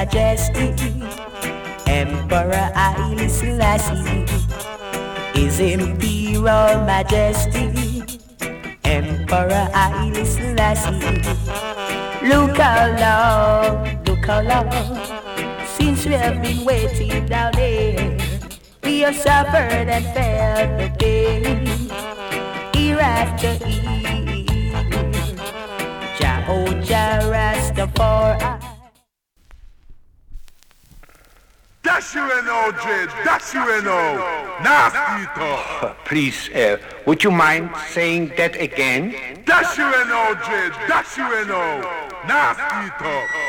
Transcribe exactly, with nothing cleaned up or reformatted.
Majesty, Emperor Haile Selassie, His Imperial Majesty, Emperor Haile Selassie. Look how long, look how long, since we have been waiting down there. We have suffered and felt the pain, year after year. Jah Rastafari. Dash you in O J, dash you in O, nasty talk. Please, uh, would you mind saying that again? Dash you in O J, dash you in O, nasty talk.